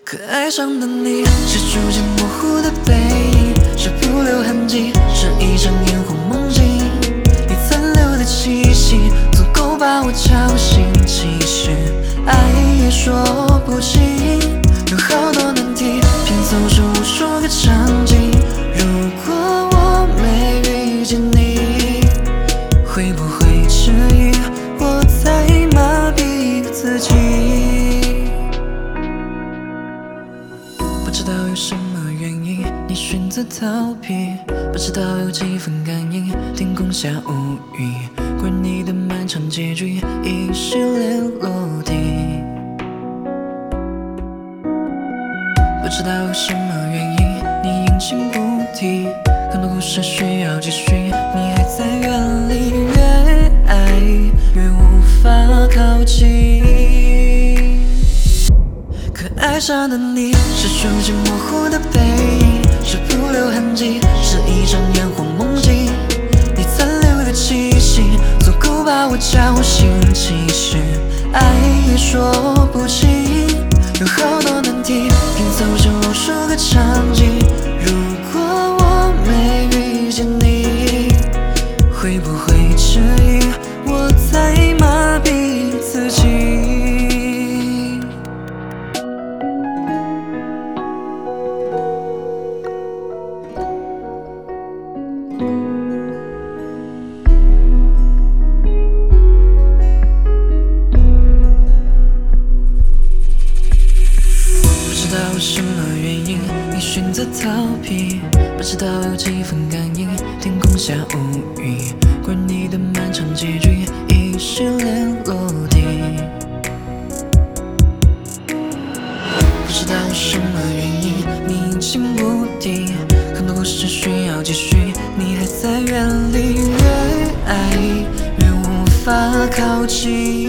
可爱上的你是逐渐模糊的背影，是不留痕迹，是一场烟火梦境。你残留的气息足够把我叫醒，其实爱也说不清。有好多难题拼凑出无数个场景，如果我没遇见你，会不会迟疑？我在麻痹自己。不知道有什么原因，你选择逃避。不知道有几分感应，天空下无语。关于你的漫长结局，已是连落地。不知道有什么原因，你阴晴不定。很多故事需要继续，你还在原地，越爱越无法靠近。可爱上的你是逐渐模糊的背影，是不留痕迹，是一场烟火梦境。你残留的气息足够把我叫醒，其实爱也说不清。有好多难题拼凑成无数个场景，如果我没遇见你，会不会迟疑？我在麻痹自己。不知道什么原因，你选择逃避。不知道有几分感应，天空下无语。关于你的漫长结局，已是连落地。不知道什么原因，你阴晴不定。很多故事需要继续，你还在原地，越爱越无法靠近。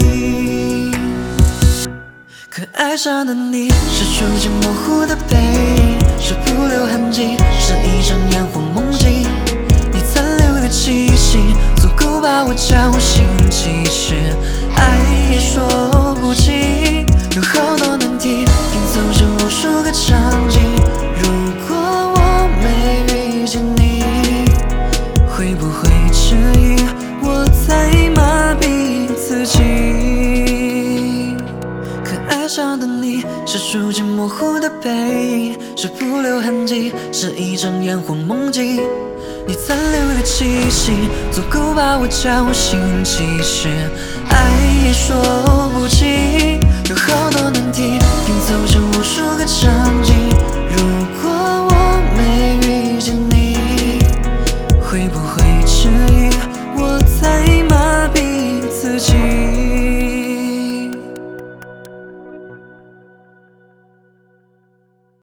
可爱上的你是逐渐模糊的背影，是不留痕迹，是一场烟火梦境。你残留的气息足够把我叫醒，其实爱也说不清。有好多难题拼凑成无数个场景，如果我没遇见你，会不会迟疑？我在麻痹自己。爱上的你是逐渐模糊的背影，是不留痕迹，是一场烟火梦境。你残留的气息足够把我叫醒，其实爱也说不清。有好多难题拼凑成无数个场